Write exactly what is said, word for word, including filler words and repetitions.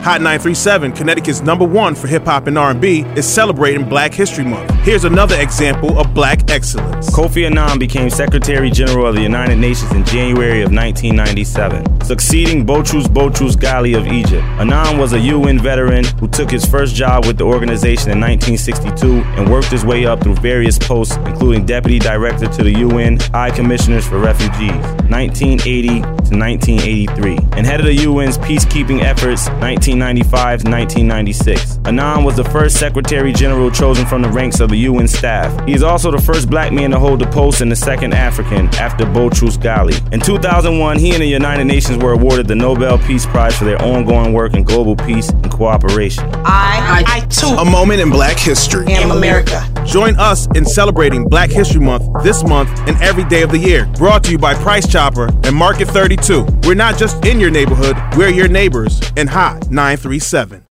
Hot nine three seven, Connecticut's number one for hip-hop and R and B, is celebrating Black History Month. Here's another example of Black excellence. Kofi Annan became Secretary General of the United Nations in January of nineteen ninety-seven, succeeding Boutros Boutros Ghali of Egypt. Annan was a U N veteran who took his first job with the organization in nineteen sixty-two and worked his way up through various posts, including Deputy Director to the U N High Commissioners for Refugees, nineteen eighty to nineteen eighty-three, and head of the U N's peacekeeping efforts, nineteen ninety-five to nineteen ninety-six. Annan was the first Secretary General chosen from the ranks of the U N staff. He is also the first black man to hold the post and the second African after Boutros Ghali. In two thousand one, he and the United Nations were awarded the Nobel Peace Prize for their ongoing work in global peace and cooperation. I, I, I too, a moment in Black history. am America. Join us in celebrating Black History Month this month and every day of the year. Brought to you by Price Chopper and Market thirty-two. We're not just in your neighborhood, we're your neighbors in Hot nine three seven.